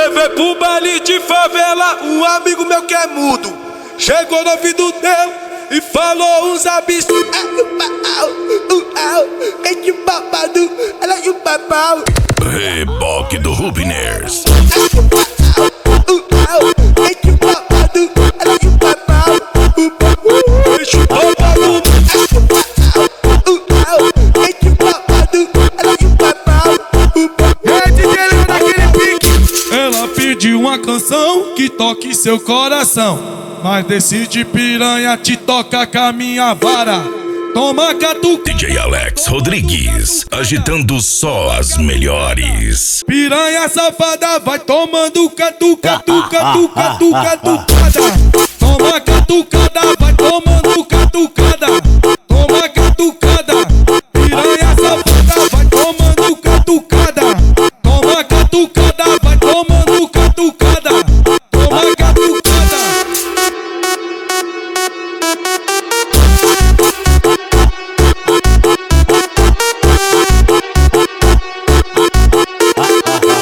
Levei pro baile de favela um amigo meu que é mudo. Chegou no ouvido dele e falou uns absurdos. Reboque do Rubiners. Ela pediu uma canção que toque seu coração, mas decide piranha te toca com a minha vara. Toma catuca. DJ Alex Rodrigues, agitando só as melhores. Piranha safada, vai tomando catuca, tuca, tuca, tuca, tucada. Toma catucada,